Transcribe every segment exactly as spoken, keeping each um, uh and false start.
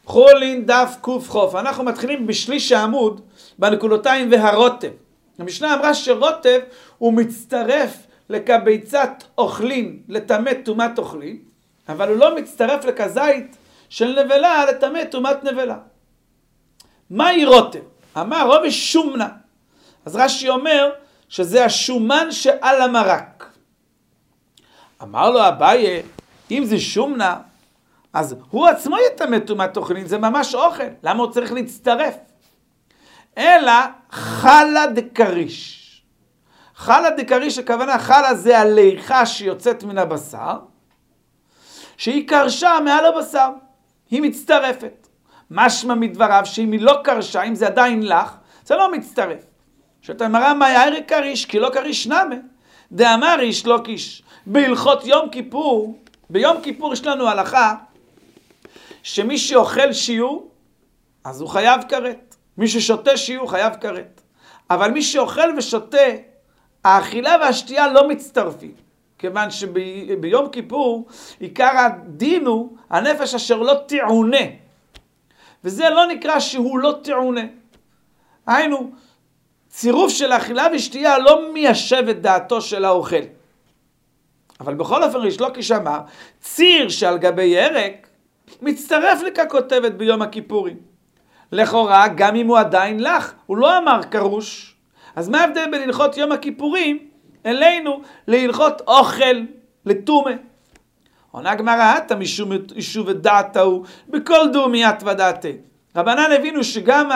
חולין דף קוף חוף. אנחנו מתחילים בשליש העמוד בנקודותיים והרוטב. המשנה אמרה שרוטב הוא מצטרף לכביצת אוכלין לטמא טומאת אוכלין, אבל הוא לא מצטרף לכזית של נבלה לטמא טומאת נבלה. מהי רוטב? אמר רובי שומנה. אז רש"י אומר שזה השומן שעל המרק. אמר לו אביי, אם זה שומנה, אז הוא עצמו יטמא טומאת אוכלין, זה ממש אוכל. למה הוא צריך להצטרף? אלא חלה דקריש. חלה דקריש, הכוונה חלה זה הליכה שיוצאת מן הבשר, שהיא קרשה מעל הבשר, היא מצטרפת. משמע מדבריו שאם היא לא קרשה, אם זה עדיין לך, זה לא מצטרף. שאתה מראה מה יארי קריש, כי לא קריש נמה. דאמר איש לא קיש. בהלכות יום כיפור, ביום כיפור יש לנו הלכה, שמי שאוכל שיעור, אז הוא חייב כרת. מי ששותה שיעור חייב כרת. אבל מי שאוכל ושותה, האכילה והשתייה לא מצטרפים. כיוון שביום כיפור, עיקר הדין הוא הנפש אשר לא תעונה. וזה לא נקרא שהוא לא תעונה. היינו, צירוף של אכילה ושתייה לא מיישב את דעתו של האוכל. אבל בכל אופן ריש לוקיש אמר, ציר שעל גבי ירק, מצטרף לככותבת ביום הכיפורים. לכאורה, גם אם הוא עדיין לך, הוא לא אמר קרוש. אז מה ההבדל בין הלכות יום הכיפורים אלינו להלכות אוכל לטומא? עונה גמרא, אתה משום יישוב את דעתו בכל דומיית ודעתי. רבנן הבינו שגם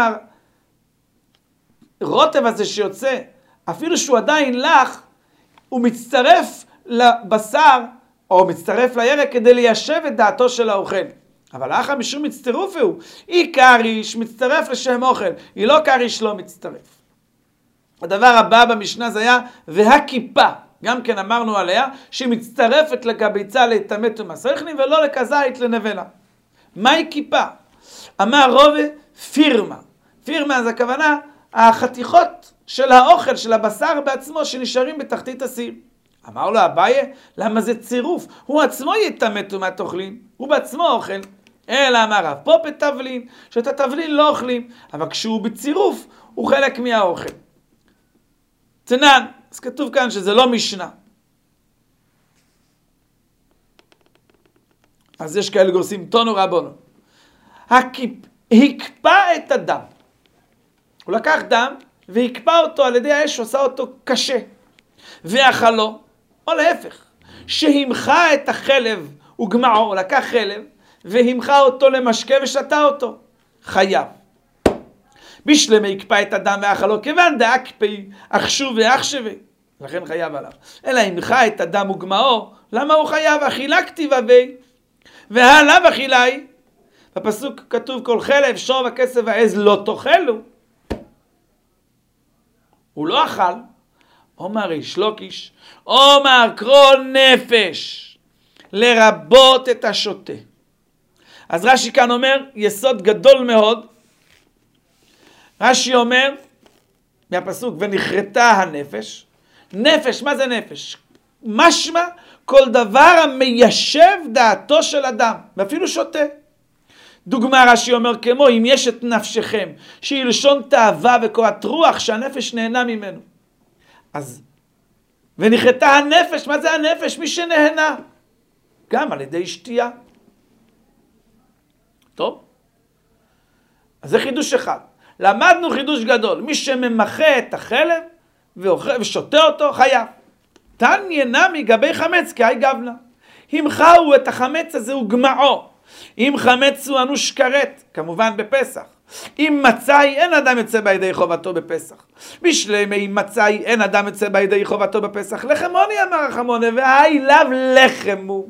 הרוטב הזה שיוצא, אפילו שהוא עדיין לך, הוא מצטרף לבשר או מצטרף לירק כדי ליישב את דעתו של האוכל. אבל אחא משום מצטרוף הוא, היא קריש מצטרף לשם אוכל, היא לא קריש לא מצטרף. הדבר הבא במשנה זה היה והכיפה, גם כן אמרנו עליה שהיא מצטרפת לקביצה לטמא טומאת אוכלין ולא לכזית לנבלה. מהי כיפה? אמר רובה פירמה. פירמה זה הכוונה החתיכות של האוכל של הבשר בעצמו שנשארים בתחתית הסיר. אמר לו אביי, למה זה צירוף? הוא עצמו יטמא טומאת אוכלין, הוא בעצמו אוכל. אלא אמר רב, פה בתבלין, שאת התבלין לא אוכלים, אבל כשהוא בצירוף הוא חלק מהאוכל. תנן, אז כתוב כאן שזה לא משנה. אז יש כאלה גורסים, תונו רבונו. הקפא את הדם. הוא לקח דם והקפא אותו על ידי האש, עושה אותו קשה. ואכלו, או להפך, שהמחה את החלב וגמעו, הוא לקח חלב והמחה אותו למשקה ושתה אותו. חייב. בשלמה יקפא את הדם ואכלו, כיוון דאקפי אכשו ואכשווה, לכן חייב עליו. אלא המחה את הדם וגמעו, למה הוא חייב? אכילה כתיבה בי, והעליו אכילה היא. בפסוק כתוב כל חלב, שור וכסף והעז לא תאכלו. הוא לא אכל. אומר ריש לוקיש, אומר קרוא נפש, לרבות את השוטה. אז רש"י כאן אומר יסוד גדול מאוד. רש"י אומר מהפסוק ונחרטה הנפש. נפש, מה זה נפש? משמע כל דבר המיישב דעתו של אדם, ואפילו שוטה. דוגמה רש"י אומר כמו אם יש את נפשכם, שהיא לשון תאווה וקורת רוח שהנפש נהנה ממנו. אז ונחרטה הנפש, מה זה הנפש? מי שנהנה גם על ידי שתייה. טוב, אז זה חידוש אחד. למדנו חידוש גדול, מי שממחה את החלב ושותה אותו חייב. תניא נמי גבי חמץ כאי גבנה. המחהו את החמץ הזה וגמעו. אם חמץ הוא אנוש כרת, כמובן בפסח. אם מצאי אין אדם יוצא בידי חובתו בפסח. בשלמה אם מצאי אין אדם יוצא בידי חובתו בפסח. לחמוני אמר החמונה, והי לאו לחם הוא.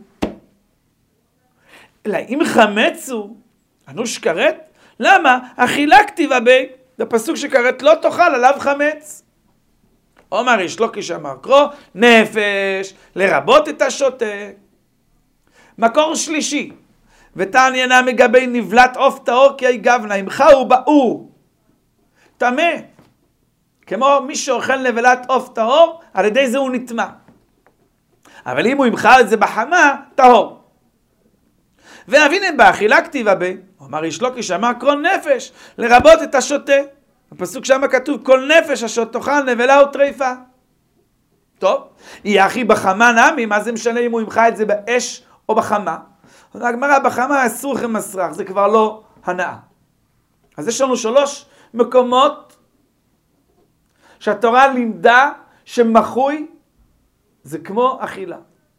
אלא אם חמץ הוא אנוש כרת, למה? אכילה כתיבה בי, זה פסוק שכרת לא תאכל עליו חמץ. אומר ריש לוקיש אמר קרוא נפש, לרבות את השוטה. מקור שלישי, ותניא נמי גבי נבלת עוף טהור כי גבנה, המחהו באור טמא, כמו מי שאוכל נבלת עוף טהור, על ידי זה הוא נטמא. אבל אם הוא ימחה את זה בחמה, טהור. ואבינה באכילה כתיבה ב, הוא אמר איש לא כשאמר כל נפש, לרבות את השוטה. הפסוק שם כתוב כל נפש אשר תאכל נבלה וטריפה. טוב, יהיה אחי בחמה נמי, מה זה משנה אם הוא ימחה את זה באש או בחמה? הגמרא בחמה אסור לכם מסרח, זה כבר לא הנאה. אז יש לנו שלוש מקומות שהתורה לימדה שמחוי זה כמו אכילה.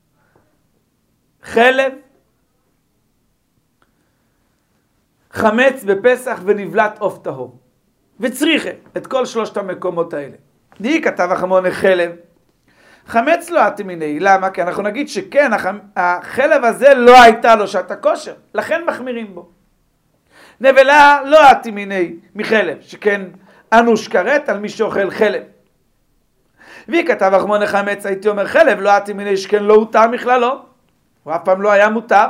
חלב, חמץ בפסח ונבלת עוף טהור. וצריכה את כל שלושת המקומות האלה. די כתב החמונה חלב. חמץ לא התמיני, למה? כי אנחנו נגיד שכן, החלב הזה לא הייתה לו שעת הכושר, לכן מחמירים בו. נבלה לא התמיני מחלב, שכן אנוש כרת על מי שאוכל חלב. והיא כתב החמונה חמץ, הייתי אומר חלב לא התמיני, שכן לא הותר מכללו, הוא אף פעם לא היה מותר.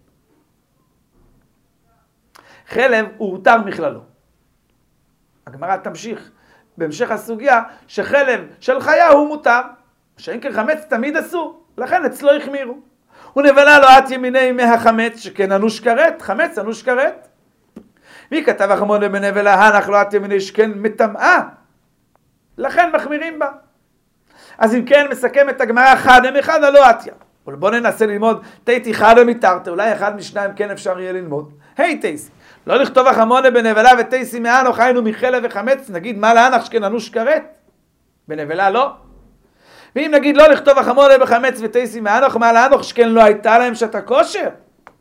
חלב הוא הותר מכללו. הגמרא תמשיך בהמשך הסוגיה שחלב של חיה הוא מותר, שאין כן חמץ תמיד אסור, לכן אצלו החמירו. ונבלה לא את ימיני מהחמץ, שכן אנוש כרת, חמץ אנוש כרת. והיא כתב החמונה בנבלה הנח לא את ימיני, שכן מטמאה, לכן מחמירים בה. אז אם כן מסכם את הגמרא חדם אחד הלא עתיה. בואו ננסה ללמוד תיתי חדם מתרתה, אולי אחד משניים כן אפשר יהיה ללמוד. היי תייסי, לא לכתוב החמונה בנבלה ותייסי מהנוך היינו מחלב וחמץ, נגיד מה להנח שכן אנוש כרת? בנבלה לא. ואם נגיד לא לכתוב החמונה בחמץ ותייסי מהנוך, מה להנוך שכן לא הייתה להם שעת הכושר?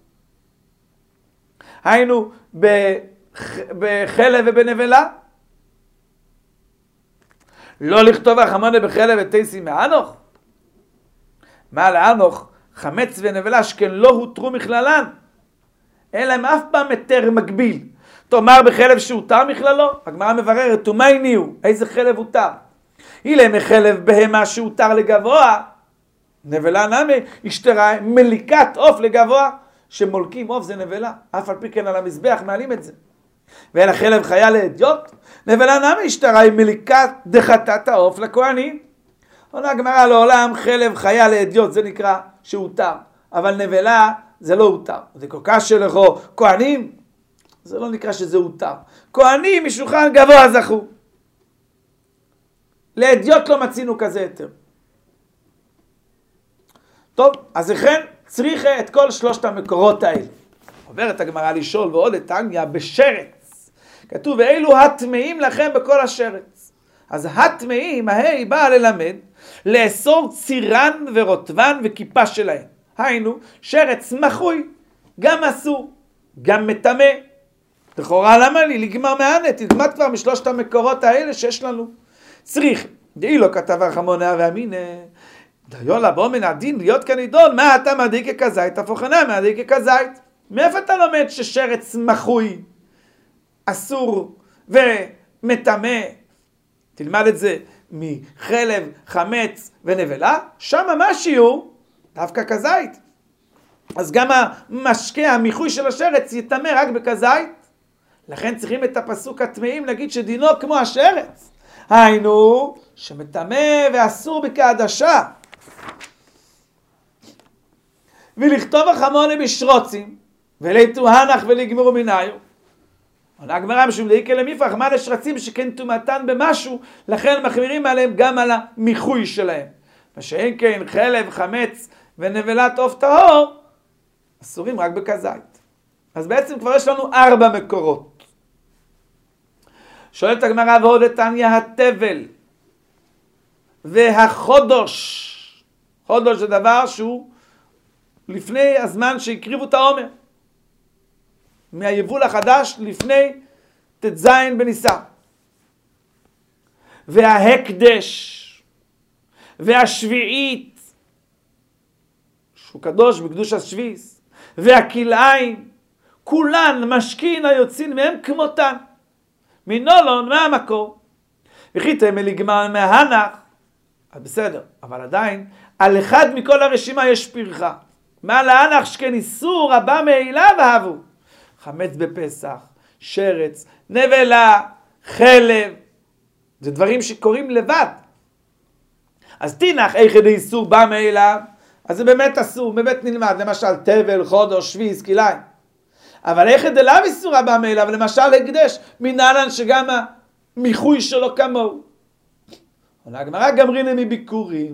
היינו בחלב ובנבלה. לא לכתוב החמונה בחלב ותייסי מהנוך? מה להנוך חמץ ונבלה שכן לא הותרו מכללן? אין להם אף פעם היתר מקביל. תאמר בחלב שהותר מכללו? הגמרא מבררת, ומאי ניהו? איזה חלב הותר? אילם מחלב בהמה שהותר לגבוה, נבלה נמי, השתרה מליקת עוף לגבוה, שמולקים עוף זה נבלה, אף על פי כן על המזבח מעלים את זה. ואין החלב חיה לאדיוט, נבלה נמי, השתרה מליקת דחתת העוף לכהנים. עונה הגמרא לעולם חלב חיה לאדיוט, זה נקרא שהותר, אבל נבלה זה לא הותר. זה כל כך שלכו כהנים, זה לא נקרא שזה הותר. כהנים משולחן גבוה זכו. לאדיוט לא מצינו כזה יותר. טוב, אז לכן צריכה את כל שלושת המקורות האלה. עוברת הגמרא לשאול ועוד את תניא בשרץ. כתוב ואילו הטמאים לכם בכל השרץ. אז הטמאים, ההי באה ללמד, לאסור צירן ורוטבן וכיפה שלהם. היינו, שרץ מחוי, גם אסור, גם מטמא. לכאורה למה לי? לגמר מענה, תלמד כבר משלושת המקורות האלה שיש לנו. צריך, דאי לא כתב החמונה ואמינה, דיון לבוא מן הדין להיות כנידון, מה אתה מעדיק כזית, הפוכנה מעדיק כזית. מאיפה אתה לומד ששרץ מחוי, אסור ומטמא? תלמד את זה מחלב, חמץ ונבלה, שם מה שיעור? דווקא כזית. אז גם המשקה, המיחוי של השרץ יטמא רק בכזית. לכן צריכים את הפסוק הטמאים להגיד שדינו כמו השרץ. היינו, שמטמא ואסור בכעדשה. ולכתוב החמונה בשרוצים, וליתו הנח ולגמרו מניו. עונה הגמרא משום דאיקה למיפח, מה לשרצים שכן טומאתן במשהו, לכן מחמירים עליהם גם על המיחוי שלהם. מה שאין כן חלב, חמץ ונבלת עוף טהור, אסורים רק בכזית. אז בעצם כבר יש לנו ארבע מקורות. שואלת הגמרא ועוד את תניא התבל והחודש. חודש זה דבר שהוא לפני הזמן שהקריבו את העומר. מהיבול החדש לפני תז בניסן. וההקדש והשביעית שהוא קדוש בקדוש השביעיס והכלאיים כולן משכין היוצאים מהם כמותן. מנולון, מה המקור? וחיתם מלגמר מהנח, בסדר, אבל עדיין, על אחד מכל הרשימה יש פרחה. מה להנח שכן איסור הבא מאליו אהבו? חמץ בפסח, שרץ, נבלה, חלב, זה דברים שקורים לבד. אז תינח איך איסור בא מאליו, אז זה באמת אסור, באמת נלמד, למשל תבל, חודש, שביעי, כלאיים. אבל איך דלאו איסורא בא מאליו, למשל הקדש, מנהלן שגם המיחוי שלו כמוהו. עונה הגמרא גמרינן מביקורים.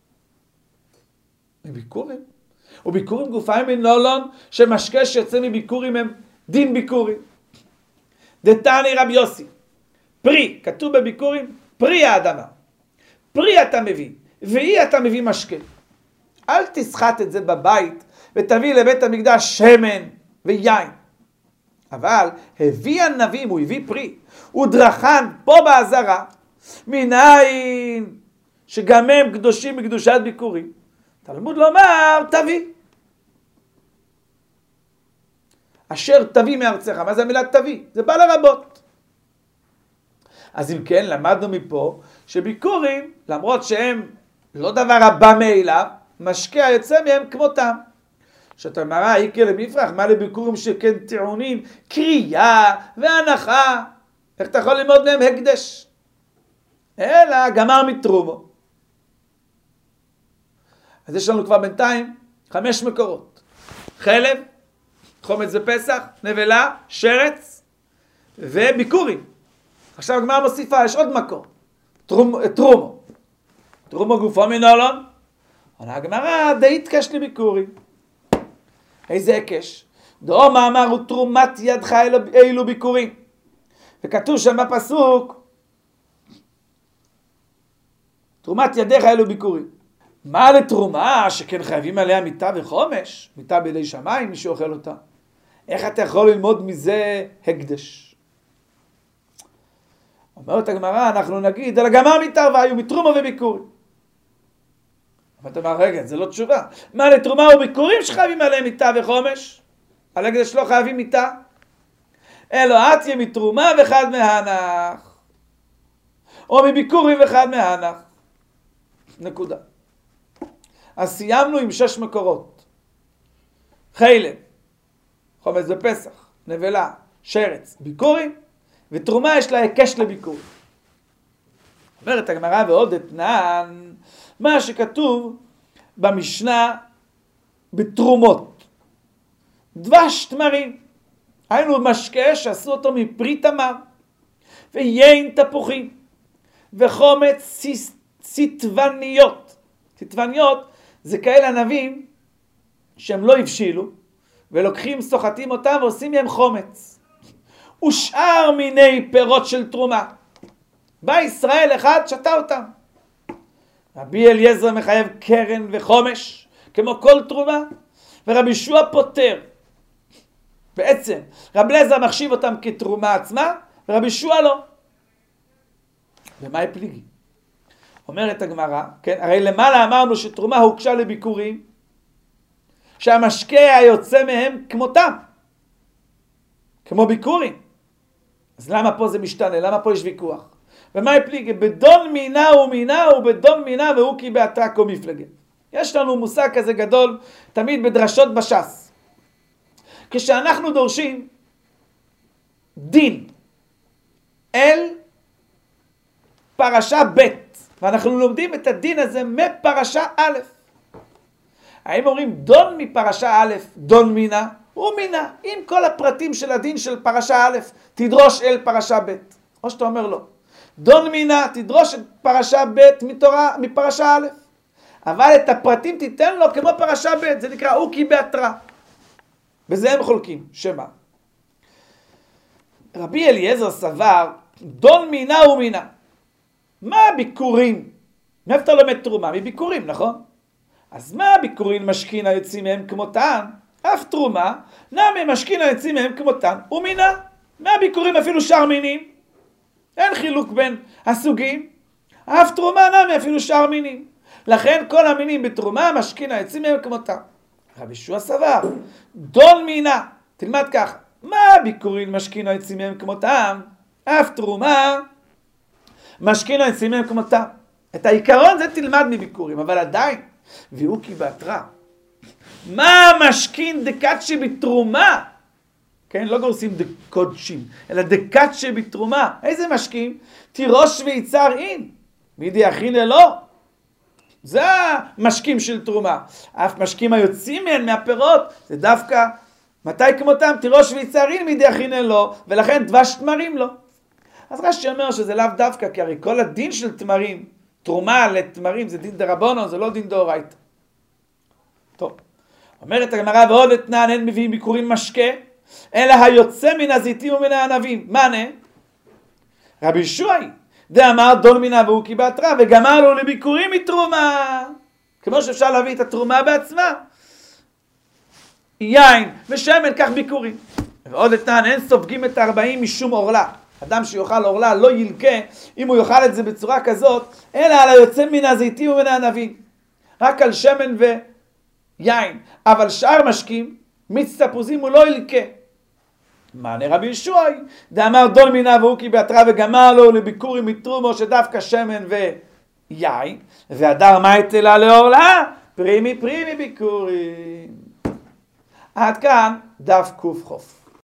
מביקורים? וביקורים גופיים מנולון, שמשקה שיוצא מביקורים הם דין ביקורים. דתני רבי יוסי, פרי, כתוב בביקורים, פרי האדמה. פרי אתה מביא, ואי אתה מביא משקה. אל תסחט את זה בבית, ותביא לבית המקדש שמן ויין. אבל הביא הנביא, הוא הביא פרי, הוא דרכן פה בעזרה, מניין שגם הם קדושים בקדושת ביקורים. תלמוד לומר, תביא. אשר תביא מארצך. מה זה המילה תביא? זה בא לרבות. אז אם כן, למדנו מפה שביקורים, למרות שהם לא דבר הבא מאליו, משקה היוצא מהם כמותם. שאתה מראה, איקר למפרח, מה לביקורים שכן טעונים, קריאה והנחה. איך אתה יכול ללמוד מהם הקדש? אלא גמר מתרומו. אז יש לנו כבר בינתיים חמש מקורות. חלב, חומץ בפסח, נבלה, שרץ וביקורים. עכשיו הגמרא מוסיפה, יש עוד מקור. טרום, טרומו. טרומו גופו מנולון. עונה הגמרא, דאית קש לביקורים. איזה הקש? דאו מאמר הוא תרומת ידך אילו, אילו ביקורים. וכתוב שם בפסוק, תרומת ידיך אלו ביקורים. מה לתרומה שכן חייבים עליה מיטה וחומש? מיטה בידי שמיים, מי שאוכל אותה. איך אתה יכול ללמוד מזה הקדש? אומרת הגמרא, אנחנו נגיד, אלא גמר מיטה והיו מתרומה וביקורים. אבל אתה אומר, רגע, זה לא תשובה. מה לתרומה וביקורים שחייבים עליה מיטה וחומש? על הקדש לא חייבים מיטה? אלו את יהיה מתרומה ואחד מהנח. או מביקורים ואחד מהנח. נקודה. אז סיימנו עם שש מקורות. חילב, חומץ בפסח, נבלה, שרץ, ביקורים, ותרומה יש לה הקש לביקורים. אומרת הגמרא ועוד אתנן, מה שכתוב במשנה בתרומות. דבש תמרים. היינו משקה שעשו אותו מפרי תמר, ויין תפוחים, וחומץ ציטבניות. ציטבניות זה כאלה ענבים שהם לא הבשילו, ולוקחים, סוחטים אותם ועושים מהם חומץ. ושאר מיני פירות של תרומה. בא ישראל אחד, שתה אותם. רבי אליעזר מחייב קרן וחומש, כמו כל תרומה, ורבי ישוע פותר. בעצם, רבי אליעזר מחשיב אותם כתרומה עצמה, ורבי ישוע לא. ומה הפליגי? אומרת הגמרא, כן? הרי למעלה אמרנו שתרומה הוקשה לביקורים, שהמשקה היוצא מהם כמותם, כמו ביקורים. אז למה פה זה משתנה? למה פה יש ויכוח? ומה הפליגי? בדון מינה ומינה ובדון מינה והוא כי באתרקו מפלגה. יש לנו מושג כזה גדול תמיד בדרשות בש"ס. כשאנחנו דורשים דין אל פרשה ב' ואנחנו לומדים את הדין הזה מפרשה א'. האם אומרים דון מפרשה א', דון מינה, הוא מינה, עם כל הפרטים של הדין של פרשה א', תדרוש אל פרשה ב'. או שאתה אומר לא. דון מינה, תדרוש את פרשה ב' מתורה, מפרשה א'. אבל את הפרטים תיתן לו כמו פרשה ב', זה נקרא אוקי בהתרה. בזה הם חולקים, שמה? רבי אליעזר סבר, דון מינה ומינה. מה הביקורים? מאיפה אתה לומד תרומה? מביקורים, נכון? אז מה הביקורים משכין היוצאים מהם כמותן? אף תרומה, נמי משכין היוצאים מהם כמותן, ומינה. מה הביקורים אפילו שאר מינים? אין חילוק בין הסוגים. אף תרומה נמי אפילו שאר מינים. לכן כל המינים בתרומה משכין היוצאים מהם כמותן. רבי ישוע סבר, דון מינה. תלמד ככה. מה הביקורים משכין היוצאים מהם כמותם? אף תרומה משכין היוצאים מהם כמותם. את העיקרון זה תלמד מביקורים, אבל עדיין, והוא כי בהתרה. מה משכין דקאצ'ה בתרומה? כן, לא גורסים דקודשים, אלא דקאצ'ה בתרומה. איזה משכין? תירוש ויצר אין. מידי הכין ללא. זה המשקים של תרומה. אף משקים היוצאים מהן, מהפירות, זה דווקא מתי כמותם? תירוש ויצהרין מידי הכינן לו, ולכן דבש תמרים לו. אז רש"י אומר שזה לאו דווקא, כי הרי כל הדין של תמרים, תרומה לתמרים זה דין דרבנן, זה לא דין דאורייתא. טוב, אומרת הגמרא, ועוד אתנן אין מביאים ביקורים משקה, אלא היוצא מן הזיתים ומן הענבים. מה? רבי ישועי, דאמר דון מן אבו כי בתרא, וגמר לו לביקורים מתרומה. כמו שאפשר להביא את התרומה בעצמה. יין ושמן, כך ביקורים. ועוד אתנן, אין סופגים את הארבעים משום אורלה. אדם שיאכל אורלה לא ילקה, אם הוא יאכל את זה בצורה כזאת, אלא על היוצא מן הזיתים ומן הענבים. רק על שמן ויין. אבל שאר משקים, מיץ תפוזים הוא לא ילקה. מענה רבי ישועי, דאמר דון מן אבו כי בתרא, וגמר לו לביקורים מתרומו שדווקא שמן ויין, והדר מה יתלה לאורלה? פרימי פרימי ביקורים. עד כאן דף קוף חוף.